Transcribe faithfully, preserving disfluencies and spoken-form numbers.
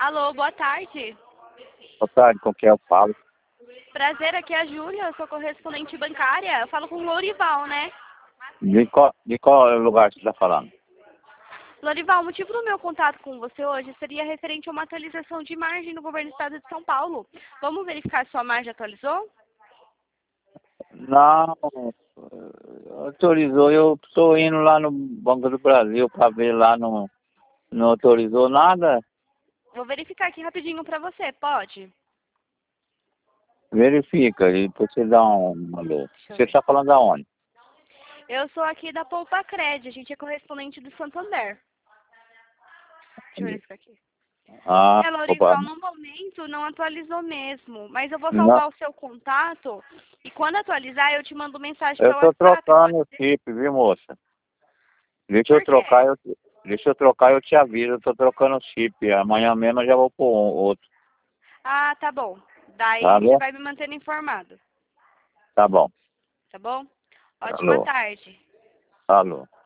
Alô, boa tarde. Boa tarde, com quem eu falo? Prazer, aqui é a Júlia, eu sou correspondente bancária. Eu falo com o Lorival, né? De qual, de qual lugar você está falando? Lorival, o motivo do meu contato com você hoje seria referente a uma atualização de margem no governo do estado de São Paulo. Vamos verificar se sua margem atualizou? Não, autorizou. Eu estou indo lá no Banco do Brasil para ver lá, não, não autorizou nada. Vou verificar aqui rapidinho pra você, pode? Verifica e depois você dá um alô. Deixa eu Você ver. está falando aonde? Eu sou aqui da Poupa Cred, a gente é correspondente do Santander. Deixa eu verificar aqui. Ah, É, opa. Lorival, no momento não atualizou mesmo, mas eu vou Não, salvar o seu contato e quando atualizar eu te mando mensagem eu pelo estou WhatsApp, pode trocando o ser? chip, viu, moça? Deixa eu Por quê? trocar, eu, deixa eu trocar, eu te aviso. Eu estou trocando o chip. Amanhã mesmo eu já vou pôr um, outro. Ah, tá bom. Daí Tá você bom? vai me mantendo informado, Tá bom. tá bom? Ótima Alô, tarde. alô.